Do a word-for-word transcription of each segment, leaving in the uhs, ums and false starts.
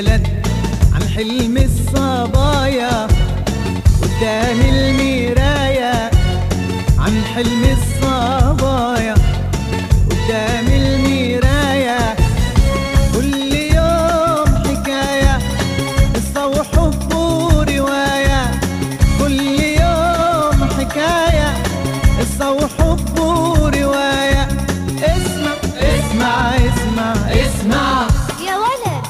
البلد عن حلم الصبايا قدام المراية، عن حلم الصبايا قدام المراية. كل يوم حكاية قصة وحب ورواية، كل يوم حكاية قصة وحب ورواية. اسمع اسمع اسمع اسمع يا ولد.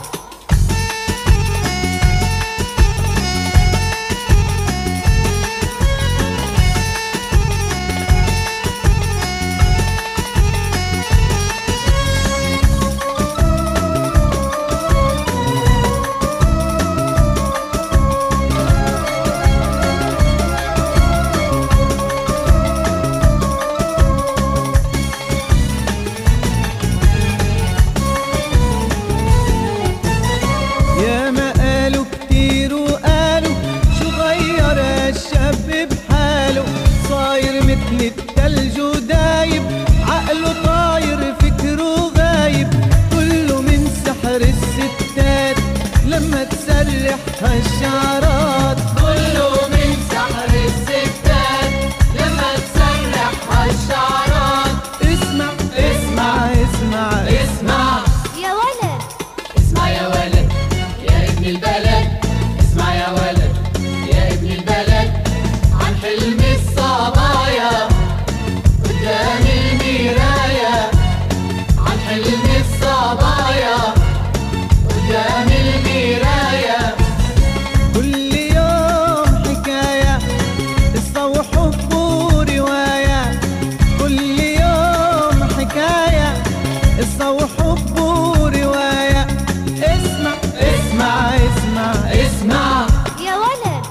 التلج ودايب عقله طاير فكره غايب، كله من سحر الستات لما تسرح هالشعرات، كله من سحر الستات لما تسرح هالشعرات. اسمع اسمع اسمع اسمع يا ولد. اسمع يا ولد يا ابن البلد، اسمع يا ولد يا ابن البلد عن حلم الصبايا قدام المراية، عن حلم الصبايا قدام المراية. كل يوم حكاية قصة وحب ورواية، كل يوم حكاية قصة وحب ورواية. اسمع اسمع اسمع اسمع يا ولد.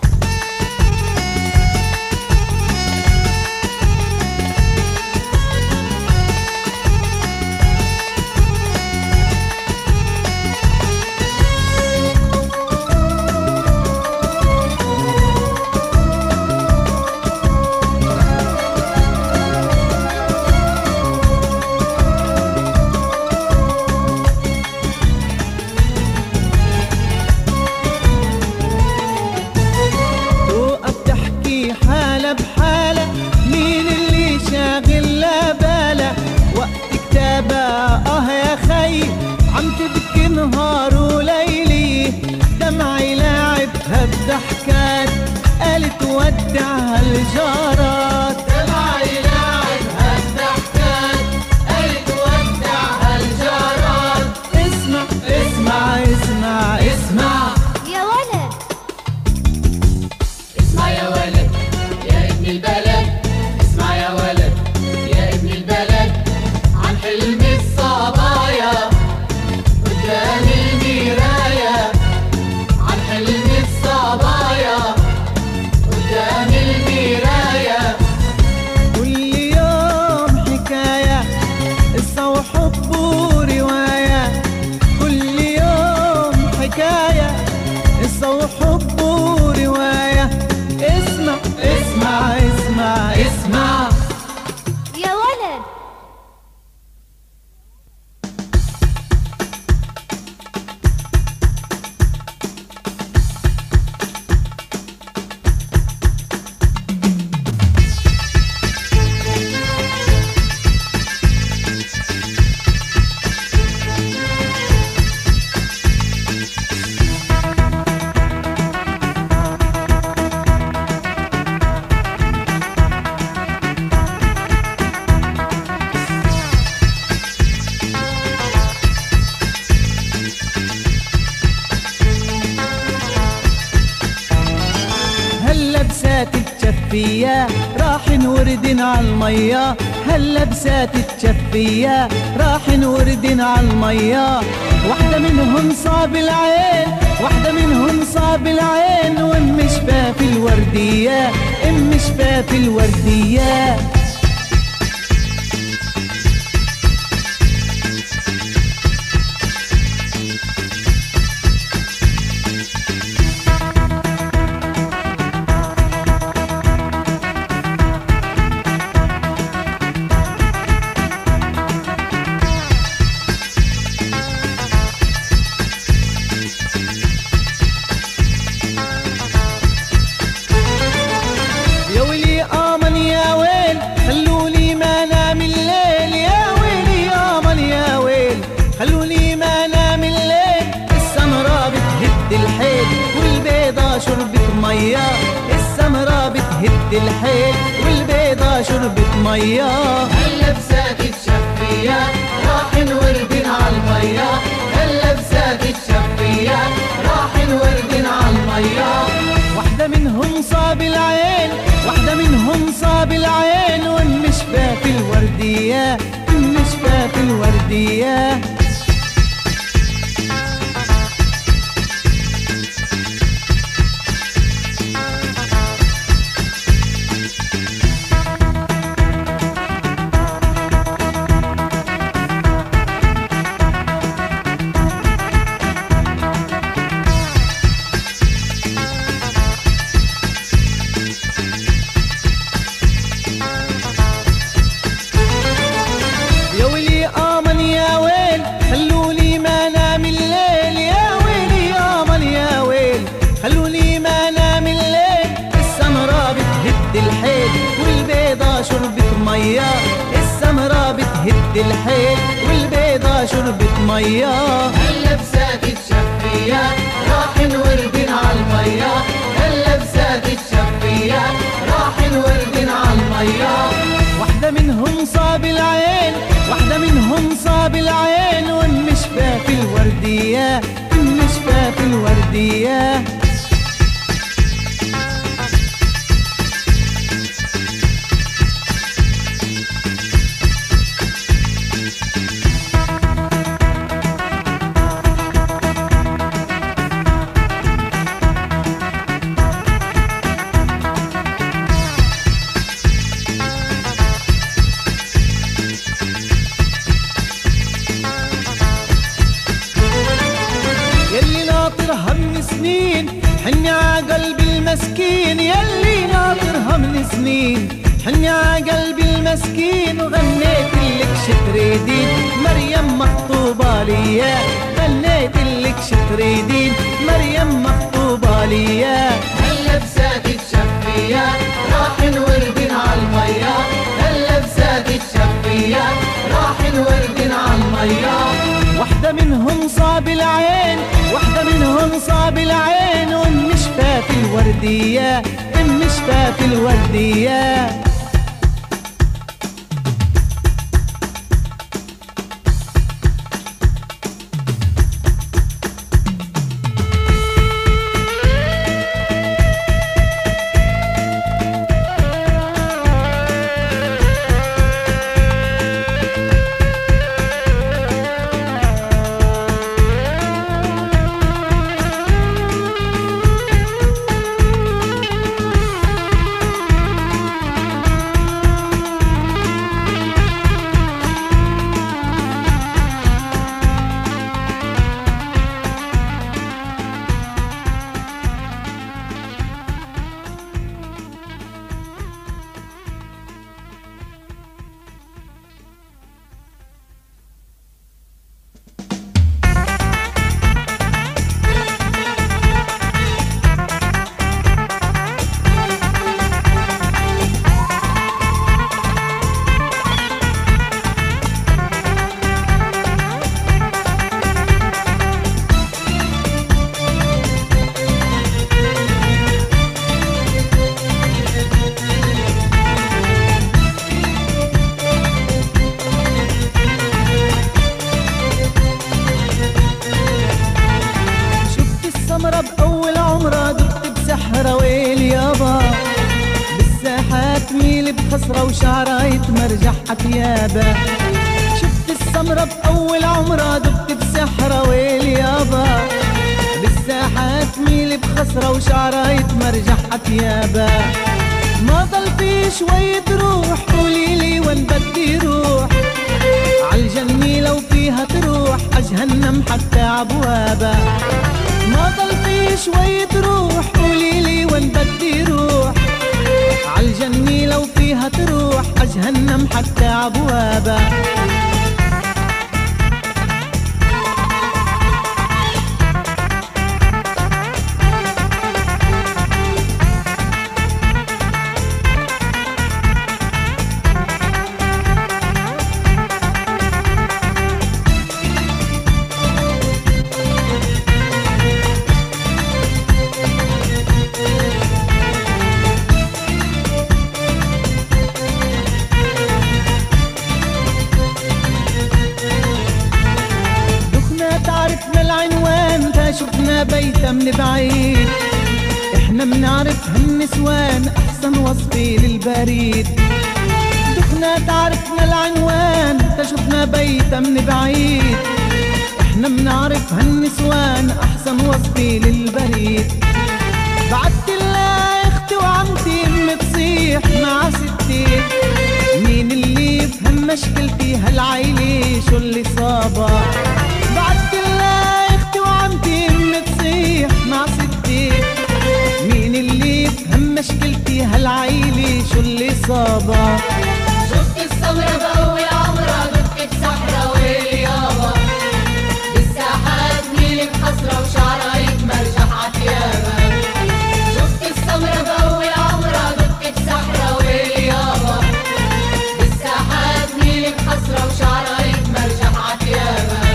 حالة بحالة مين اللي شاغل لا باله، وقت كتابة اه يا خي عم تبكي نهار وليلي، دمعي لاعب هالضحكات قالت ودع هالجارات، دمعي لاعب هالضحكات قالت ودع هالجارات. اسمع اسمع اسمع اسمع يا ولد. اسمع يا ولد يا ابن البلد، اسمع يا ولد يا ابن البلد عن حلم الصبايا قدام المراية، عن حلم الصبايا قدام المراية. كل يوم حكاية قصة وحب ورواية، كل يوم حكاية قصة وحب ورواية. اسمع اسمع اسمع اسمع يا ولد. هلا بسات التشفية راحن وردن عالمية، هلا بسات التشفية راحن وردن عالمية. واحدة منهم صاب العين، واحدة منهم صاب العين، وام شفاف الوردية ام شفاف الوردية. بتهد الحيل والبيضة شربت مية، السمرة بتهد الحيل والبيضة شربت مية. هلا بساكت شفية راحن وردين عالمية، هلا بساكت شفية راحن وردين عالمية. واحدة منهم صاب العين، واحدة منهم صاب العين والنشفة في الوردية، النشفة في الوردية. السمرة بتهد الحيل والبيضة شربت مية. هلا بساكت شفية راحن وردين عالمية، هلا بساكت شفية راحن وردين عالمية. واحدة منهم صاب العين، واحدة منهم صاب العين والنشفة في الوردية، النشفة في الوردية. حني عقلبي المسكين يلي ناطرها من سنين، حني عقلبي المسكين وغنيت لك شتريدين مريم مخطوبة ليا، غنيت لك شتريدين مريم مخطوبة ليا. هلا بساكت شفية راحن وردين عالمية، هلا بساكت شفية راحن وردين عالمية. واحدة منهم صاب العين، واحدة منهم صاب العين والنشفة في الوردية، النشفة في الوردية. بخصرة وشعرها يتمرجح عتيابة. شفت السمرة بأول عمرها دبت بسحرة ويل يابا، بالساحات ميل بخصرة وشعرها يتمرجح عتيابة. ما ضل في شوية روح قوليلي وين بدي روح، عالجنة لو فيها تروح عجهنم حتى عبوابة. ما ضل في شوية روح قوليلي وين بدي روح، عالجنة لو فيها تروح عجهنم حتى عبوابة. شفنا بيتها من بعيد، احنا منعرف هالنسوان احسن وصفي للبريد. دخنا تعرفنا العنوان تشوفنا بيتها من بعيد، احنا منعرف هالنسوان احسن وصفي للبريد. بعت لها اختي وعمتي امي تصيح مع ستي، مين اللي يفهم مشكلتي هالعيلة شو اللي صابها. بعت لها اختي وعمتي امي تصيح مع ستي، مين اللي يفهم مشكلتي هالعيلة شو اللي صابها. شفت السمرة بأول عمرها دقت بسحرة ويلي يابا، بالساحات ميلي بحسرة وشعرها يتمرجح عتيابها. شفت السمرة بأول عمرها دقت بسحرة ويلي يابا، بالساحات ميلي بحسرة وشعرها يتمرجح عتيابها.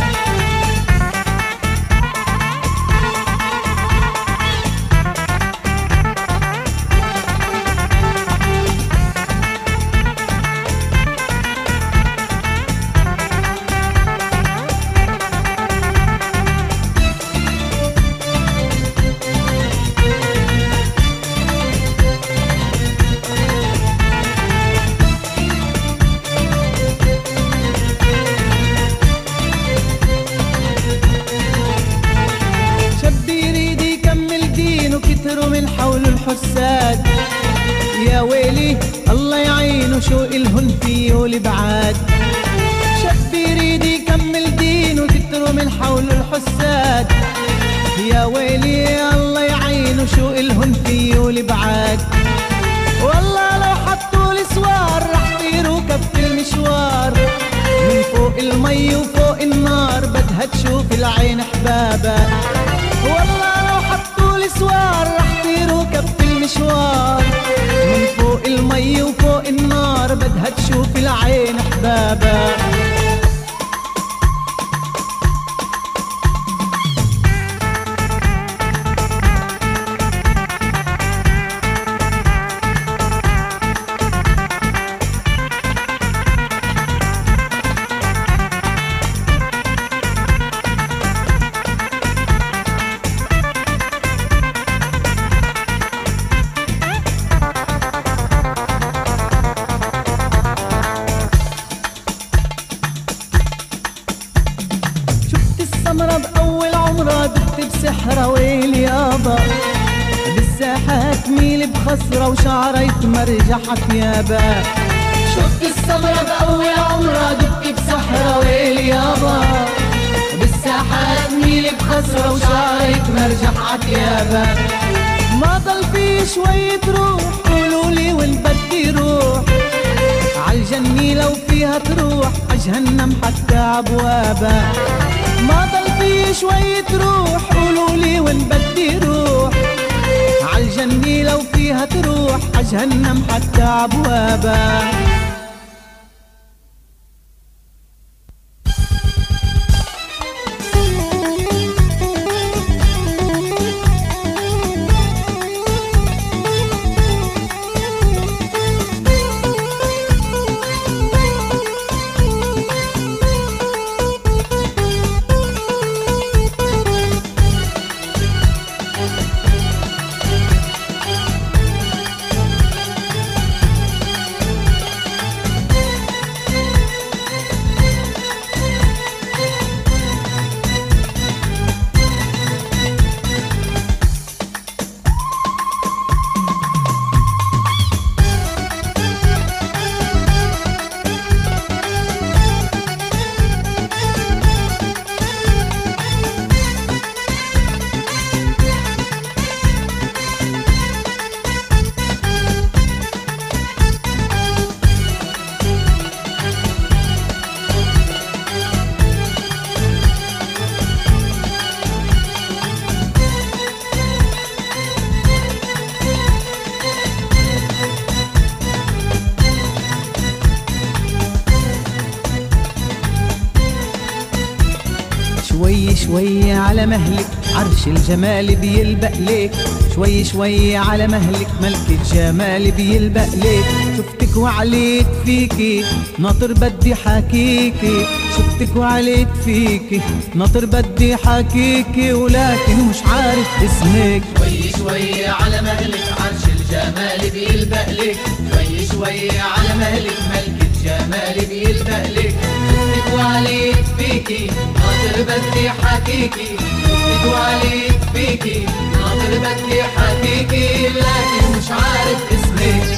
من حول الحساد، يا ويلي الله يعينه شو إلهن فيه والبعاد. شاب يريد يكمل دينه كتروا من حول الحساد، يا ويلي الله يعينه شو إلهن فيه والبعاد. والله لو حطوا السوار رح طيروا كف المشوار، من فوق المي وفوق النار بدها تشوف العين حبابها. والله لو حطوا السوار رح طيروا كف المشوار، من فوق المي وفوق النار بدها تشوف العين حبابها. السمرة بأول عمرها دقت بسحرة ويلي يابا، بالساحات ميل بخسرة وشعرها يتمرجح عتيابها. شفت السمرة بأول عمرها دقت بسحرة ويلي يابا، بالساحات ميل بخسرة وشعرها يتمرجح عتيابها. ما ضل في شوية روح قولولي وين بدي روح، عالجنة لو فيها تروح عجهنم حتى عبوابها. ما ضل في شوية روح قولولي وين بدي روح، عالجنة لو فيها تروح عجهنم حتى عبوابها. شوي شوي على مهلك عرش الجمال بيلبق ليك، شوي شوي على مهلك ملك الجمال بيلبق ليك. شفتك وعليت فيكي ناطر بدي حكيكي، شفتك وعليت فيكي ناطر بدي حكيكي، ولكن مش عارف اسمك. شوي شوي على مهلك عرش الجمال بيلبق لك، شوي شوي على مهلك ملك الجمال بيلبق لك. شفتك وعليت فيكي ناطر بدي حكيكي، شفتك وعليت فيكي ناطر بدي حكيكي، لكن مش عارف اسمك.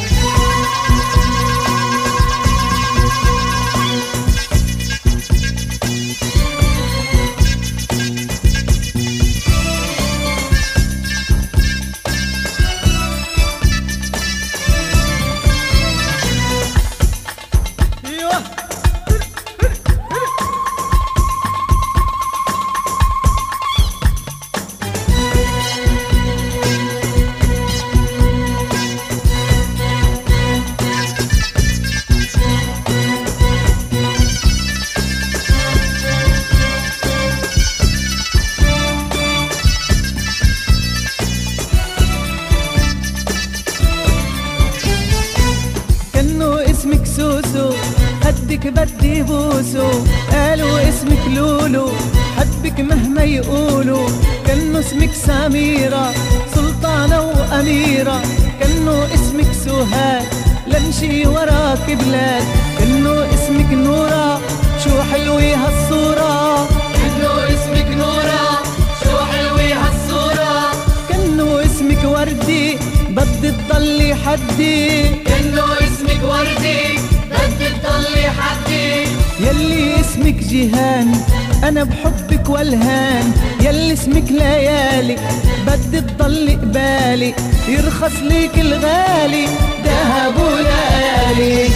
خدك بدي بوسو، قالوا اسمك لولو، حبك مهما يقولوا. كانوا اسمك سميرة سلطانة وأميرة، كانوا اسمك سهاد لمشي وراك بلاد. كانوا اسمك نورة شو حلوة هالصورة، كانوا اسمك نورة شو حلوة هالصورة. كانوا اسمك وردي بدي تضلي حدي، كانوا اسمك وردي بدي تضلي حدي. يلي اسمك جيهان انا بحبك والهان، يلي اسمك ليالي بدي تضلي قبالي، يرخص ليك الغالي دهب وليالي.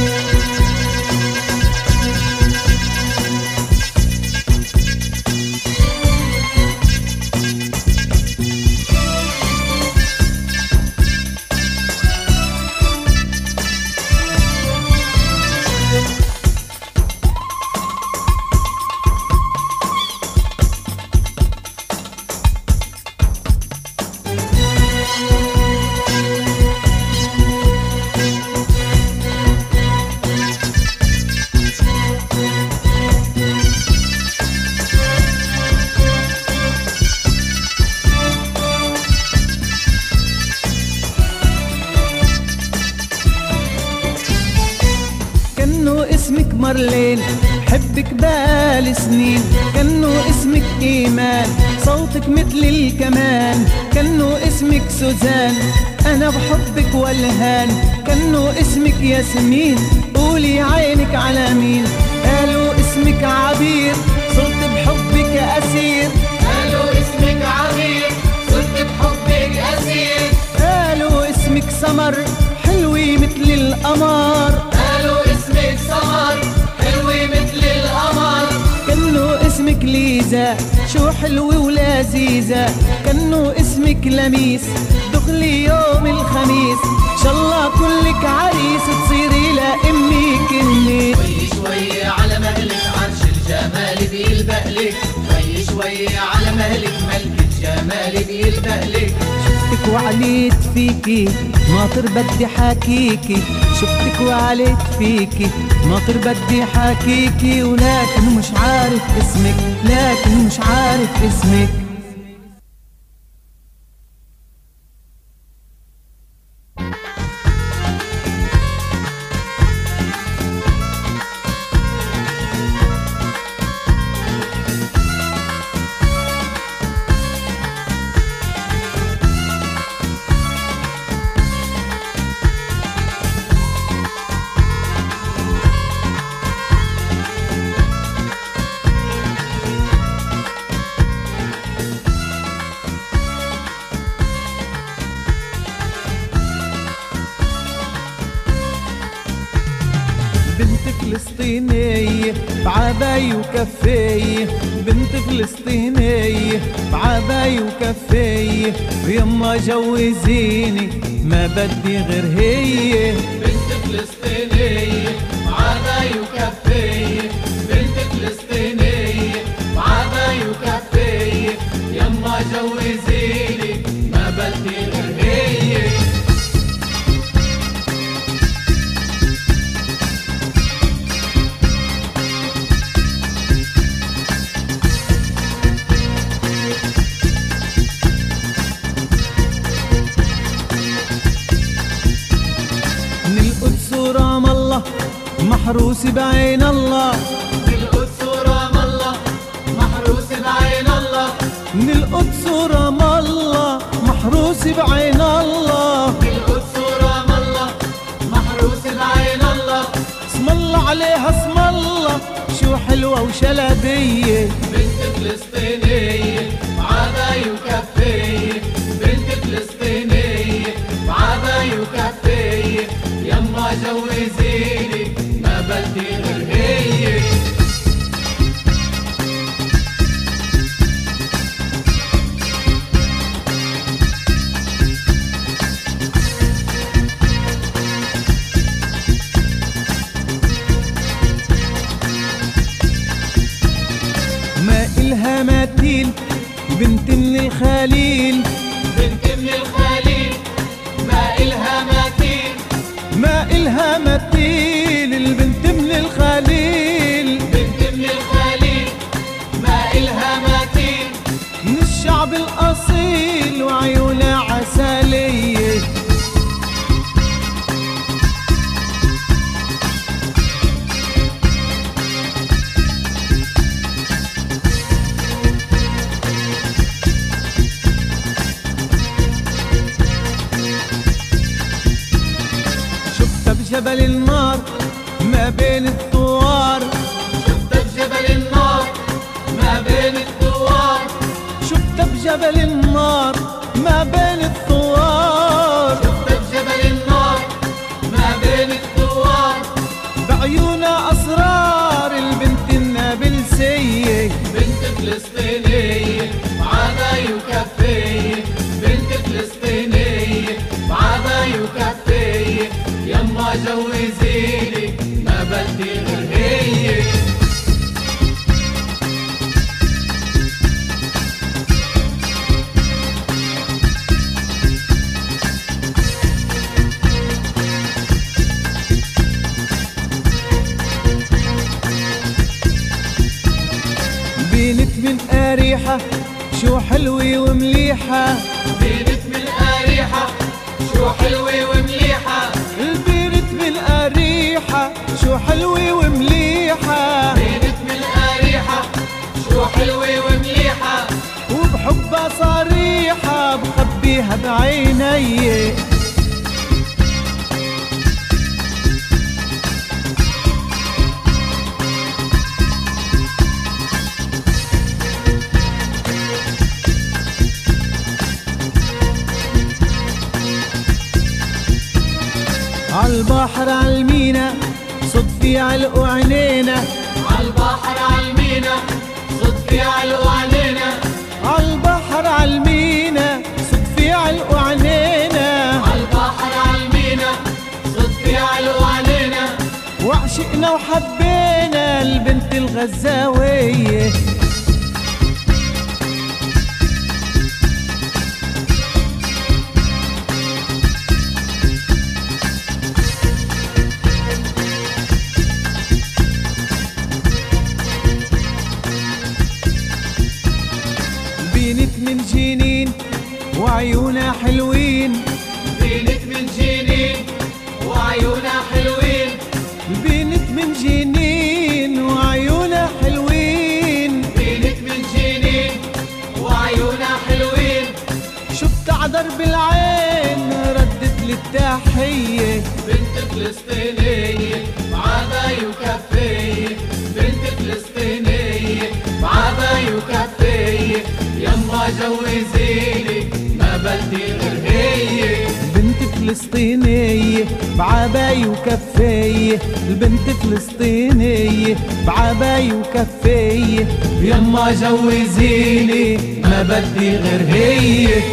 اسمك مارلين حبك بقالي سنين، كانوا اسمك ايمان صوتك مثل الكمان. كانوا اسمك سوزان انا بحبك والهان، كانوا اسمك ياسمين قولي عينك على مين. قالوا اسمك عبير صرت بحبك اسير، قالوا اسمك عبير صرت بحبك اسير. قالوا اسمك سمر حلوة مثل القمر، قالوا اسمك سمر حلوة مثل القمر. كانوا اسمك ليزا شو حلوة ولذيذة، كانوا اسمك لميس دخلي يوم الخميس. شالله كلك عريس تصيري لأمي كني. شوي شوي على مهلك عرش الجمال بيلبق لك، شوي شوي على مهلك ملك الجمال بيلبق لك. شفتك وعليت فيكي ناطر بدي حكيكي، شفتك وعليت فيكي ناطر بدي حكيكي، ولكن مش عارف اسمك، لكن مش عارف اسمك. بنت فلسطينية بعباية وكفية، بنت فلسطينية بعباية وكفية، ويما جوزيني ما بدي غير هي. بنت فلسطينية بعباية وكفية، بنت فلسطينية بعباية وكفية، يما يما جوزيلي ما بدي غير هي. من القدس ورام الله محروس بعين الله، من القدس ورام الله محروس بعين الله، من القدس ورام الله محروس بعين الله، من القدس ورام الله محروس بعين الله. اسم الله عليها اسم الله شو حلوة وشلبية، بنت فلسطينية بعباية وكفية، بنت فلسطينية بعباية وكفية، يما جوزيلي ما بدي غير هي. ما إلها مثيل بنت من الخليل، بنت من الخليل ما إلها مثيل، ما إلها مثيل البنت من الخليل، بنت من الخليل ما إلها مثيل، من الشعب الأصيل وعيونها عسلية. شفتها بجبل النار ما بين الثوار، شفتها بجبل النار ما بين الثوار، شفتها بجبل النار ما بين الثوار، شفتها بجبل النار ما بين الثوار، بعيونها أسرار البنت النابلسية، بنت فلسطينية بعباية وكفية، بنت فلسطينية بعباية وكفية، يما جوزيلي ما بدي غير هي. بنت من أريحة شو حلوة ومليحة، بنت من أريحة شو حلوة ومليحة، البنت من أريحة شو حلوة ومليحة، بنت من أريحة شو حلوة ومليحة، وبحبها صريحة بخبيها بعيني. عالبحر عالمينا صدفي علقوا عينينا، عالبحر عالمينا صدفي علقوا علينا، عالبحر عالمينا صدفي علقوا عينينا، عالبحر عالمينا صدفي علقوا علينا، وعشقنا وحبينا البنت الغزاوية. بنت من جنين وعيونها حلوين، بنت من جنين وعيونها حلوين، بنت من جنين وعيونها حلوين، بنت من جنين وعيونها حلوين، شفت عدرب العين ردت لي التحية، بنت فلسطينية بعباية وكفية، بنت فلسطينية بعباية وكفية، يما جوزيلي ما بدي غير هي. بنت فلسطينية بعباية وكفية، البنت فلسطينية بعباية وكفية، يما جوزيلي ما بدي غير هي.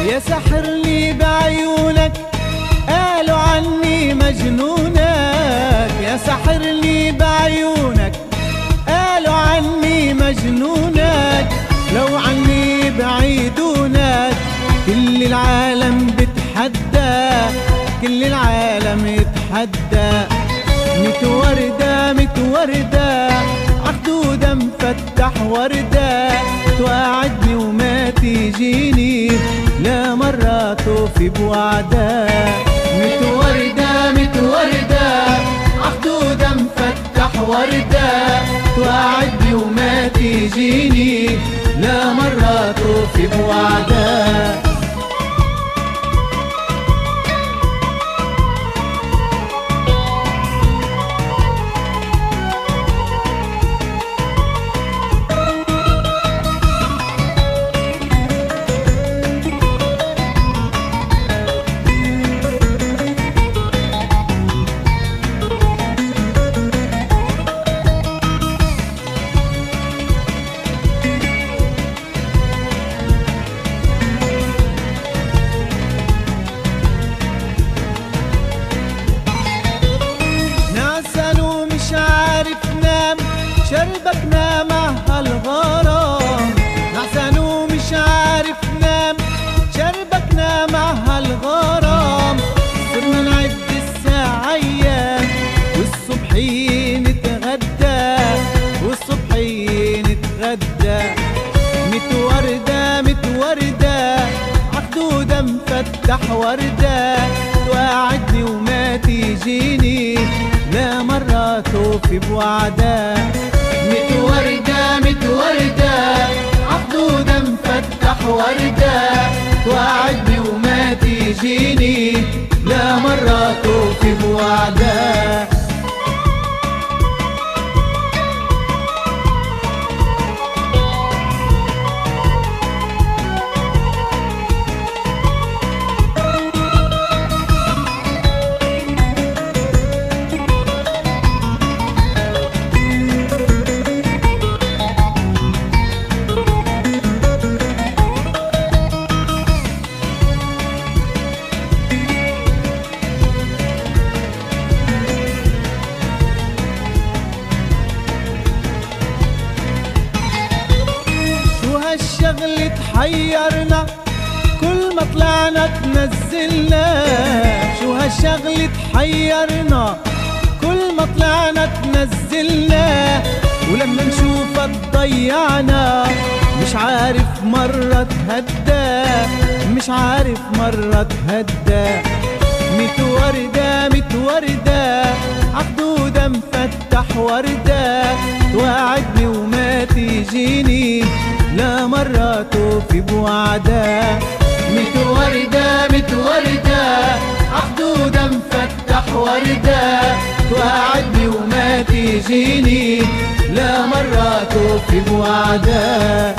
يا ساحرني بعيونك قالوا عني مجنونك، يا ساحرني بعيونك قالوا عني مجنونك، لو عني بعيدونك كل العالم بتحدى، كل العالم يتحدى. ميت وردة ميت وردة عخدودة مفتح وردة، توعدني وما تيجيني لا مرة توفي بوعدة. ميت وردة ميت وردة عخدودة مفتح وردة، توعدني وما تيجيني لا مرة توفي بوعدة. شربكنا مع هالغرام، نعسان ومش عارف نام، شربكنا مع هالغرام. صرنا نعد الساعة أيام والصبحين نتغدى، والصبحين نتغدى. ميت وردة ميت وردة عخدودة مفتح وردة، توعدني وما تيجيني لا مرة توفي بوعدة. ميت وردة ميت وردة عخدودة مفتح وردة، توعدني وما تيجيني لا مرة توفي بوعدة. الشغل تحيرنا كل ما طلعنا تنزلنا، شو هالشغل تحيرنا كل ما طلعنا تنزلنا، ولما نشوفها تضيعنا مش عارف مرة تهدى، مش عارف مرة تهدى. ميت وردة ميت وردة عخدودة مفتح وردة، توعدني وما تيجيني لا مرة توفي بوعدة. ميت وردة ميت وردة عخدودة مفتح وردة، توعدني وما تيجيني لا مرة توفي بوعدة.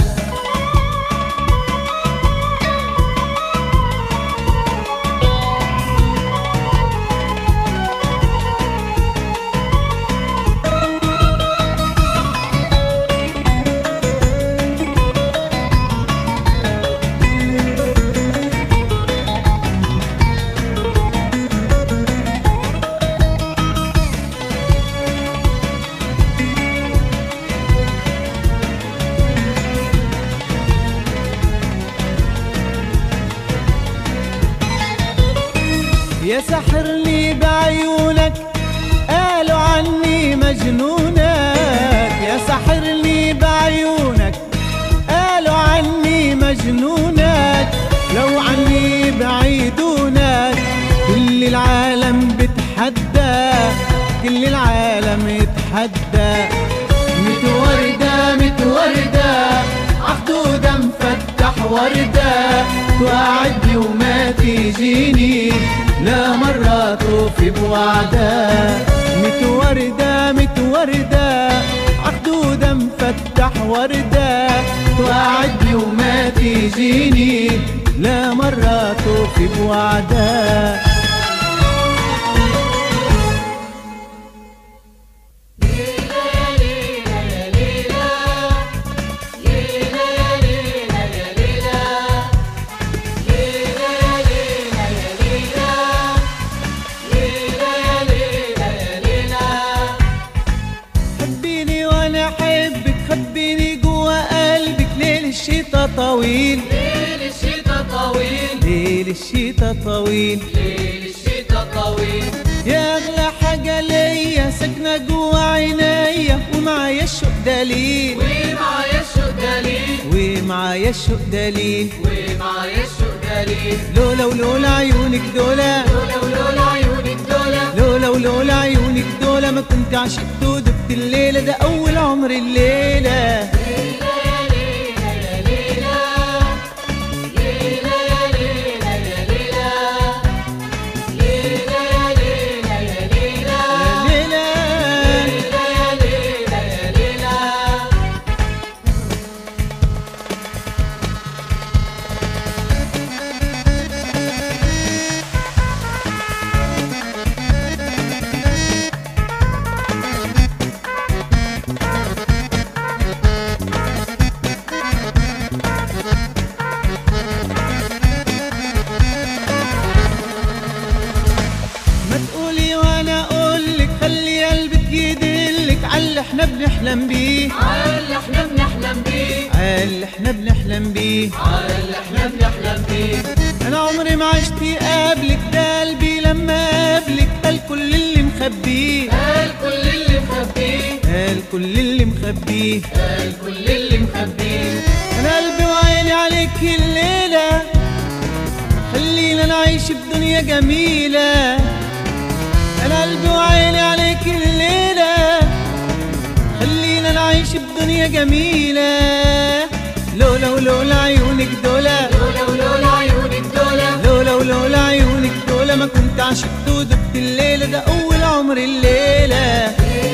يا ساحرني بعيونك قالوا عني مجنونك، يا ساحرني بعيونك قالوا عني مجنونك، لو عني بعيدونك كل العالم بتحدى، كل العالم يتحدى. ميت وردة ميت وردة عخدودة مفتح وردة، توعدني وما تيجيني لا مرة توفي بوعدة. ميت وردة ميت وردة عخدودة مفتح وردة، توعدني وما تيجيني لا مرة توفي بوعدة. Yeah. الشتا طويل ليل الشتا طويل ليل الشتا طويل ليل الشتا طويل. يا اغلى حاجة ليا ساكنة جوا عينيا ومعايا الشوق دليل ومعايا الشوق دليل ومعايا الشوق دليل ومعايا الشوق دليل. لولا ولولا عيونك دولا لولا ولولا عيونك دولة لولا ولولا عيونك دولا ما كنت عشقت ودبت الليلة ده أول عمر الليلة. عاللي احنا بنحلم بيه عاللي احنا بنحلم بيه عاللي احنا بنحلم بيه عاللي احنا بنحلم بيه. انا عمري ما عشت قبلك ده قلبي لما قابلك قال كل اللي مخبيه قال كل اللي مخبيه قال كل اللي مخبيه قال كل اللي مخبيه. انا قلبي وعيني عليك الليلة خلينا نعيش بدنيا جميلة. انا قلبي وعيني عليك الليلة خلينا نعيش بدنيا جميلة. لولا ولولا عيونك دولا لولا ولولا عيونك دولة لولا ولولا عيونك دولا ما كنت عشقت ودبت الليلة ده أول عمر الليلة.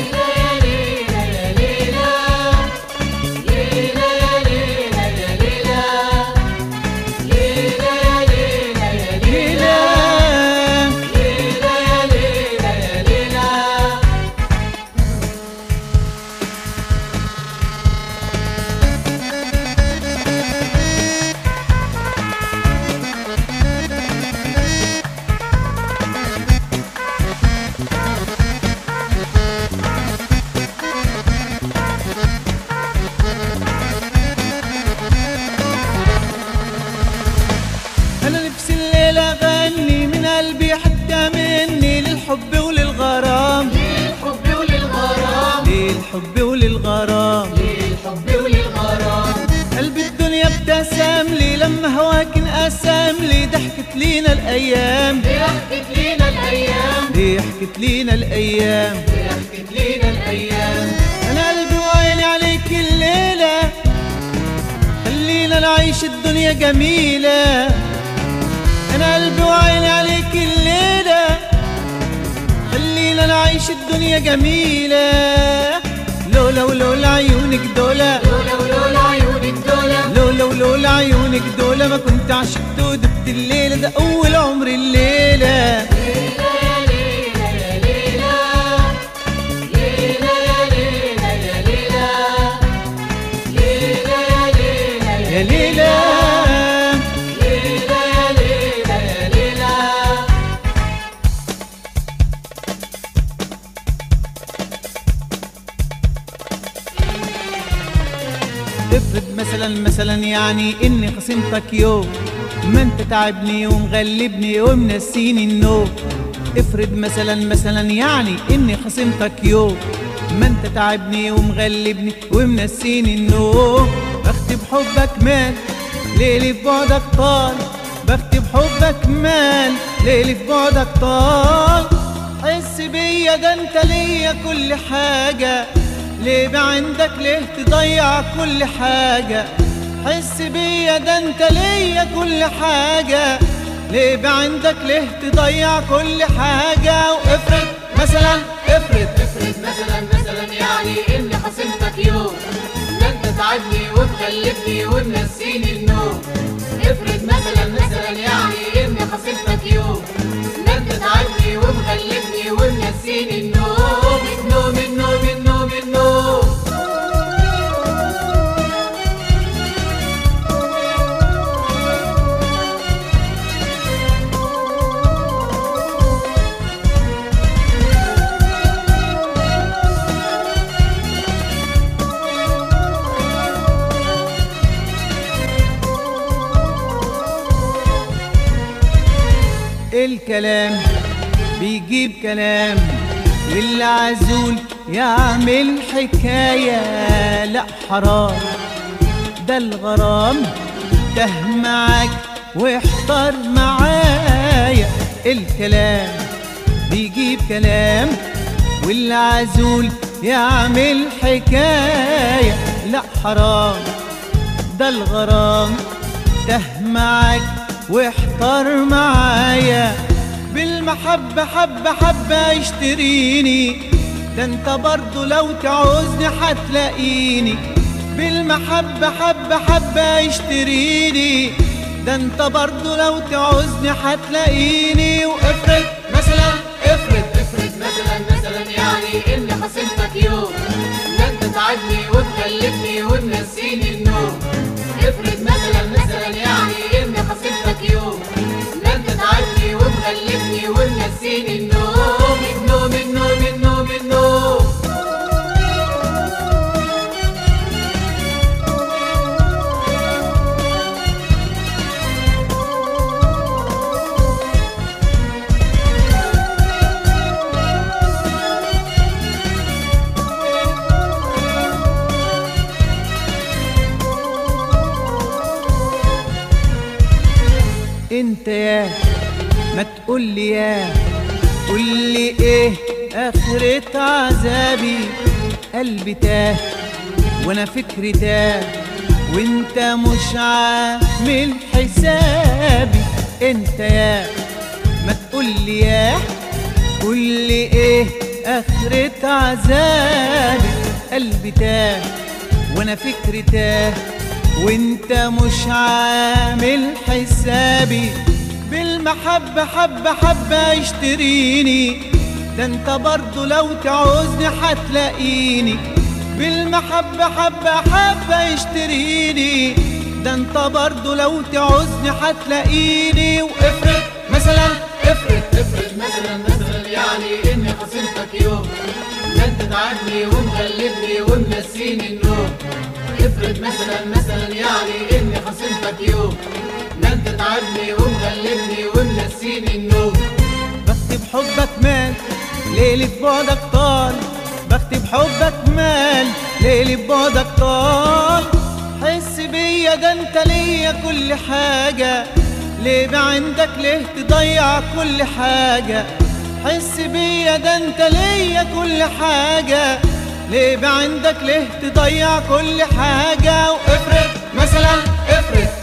للحب وللغرام للحب وللغرام للحب وللغرام للحب وللغرام. قلبي الدنيا ابتسم لي لما هواك انقسم لي ضحكت لينا الايام ضحكت لينا الايام ضحكت لينا الايام ضحكت لينا الايام. انا قلبي وعيني عليك الليلة خلينا نعيش الدنيا جميلة. انا قلبي وعيني عليك الليلة خلينا نعيش الدنيا جميلة. لولا ولولا عيونك دولا لولا ولولا عيونك دولة لولا ولولا عيونك دولا ما كنت عشقت ودبت الليلة ده أول عمر الليلة. يا ليلى افرض مثلا مثلا يعني اني خصمتك يوم ما انت تعبني ومغلبني ومنسيني النوم. افرض مثلا مثلا يعني اني خصمتك يوم ما انت تعبني ومغلبني ومنسيني النوم. بختي بحبك مال ليلي في بعدك طال بختي بحبك مال ليلي في بعدك طال. حس بيا ده انت ليا كل حاجة ليه بعندك ليه تضيع كل حاجة. حس بيا ده انت ليا كل حاجة ليه بعندك ليه تضيع كل حاجة. وافرض مثلا افرض افرض مثلا مثلا يعني اني خصمتك يوم ده انت تعبني ومغلبني ومنسيني النوم. افرض مثلا مثلا يعني اني خصمتك يوم ده انت تعبني ومغلبني ومنسيني النوم. النوم النوم النوم النوم. الكلام بيجيب كلام، واللي عزول يعمل حكاية. لا حرام ده الغرام ده معاك واحضر معايا. الكلام بيجيب كلام، واللي عزول يعمل حكاية. لا حرام ده الغرام ده معاك واحضر معايا. بالمحبة حبة حبة اشتريني، ده انت برضو لو تعوزني هتلاقيني. بالمحبة حبة حبة اشتريني، ده انت برضو لو تعوزني هتلاقيني. وافرض مثلا افرض افرض مثلا مثلا يعني اني خصمتك يوم، ده انت تعبني وتغلبني وتنسيني النوم. افرض مثلا مثلا يعني اني خصمتك يوم، ده انت تعبني وتغلبني وتنسيني النوم. النوم النوم النوم النوم. انت يا ما تقولي يا قولي ايه اخرة عذابي. قلبي تاه وانا فكري تاه، وانت مش عامل حسابي. انت يا ما تقولي يا قولي ايه اخرة عذابي. قلبي تاه وانا فكري تاه، وانت مش عامل حسابي. بالمحبة حبة حبة اشتريني، ده انت برضو لو تعوزني هتلاقيني. بالمحبة حبة حبة اشتريني، ده انت برضو لو تعوزني هتلاقيني. وافرض مثلا افرض افرض مثلا مثلا يعني اني خصمتك يوم، ده انت تعبني ومغلبني ومنسيني النوم. افرض مثلا مثلا يعني اني خصمتك يوم، ده انت تعبني ومغلبني ومنسيني النوم. بختي بحبك مال ليلي ببعدك طال، بختي بحبك مال ليلي ببعدك طال. حس بيا ده انت ليا كل حاجة، ليه بعندك ليه تضيع كل حاجة. حس بيا ده انت ليا كل حاجة، ليه بعندك ليه تضيع كل حاجة. وافرض مثلا افرض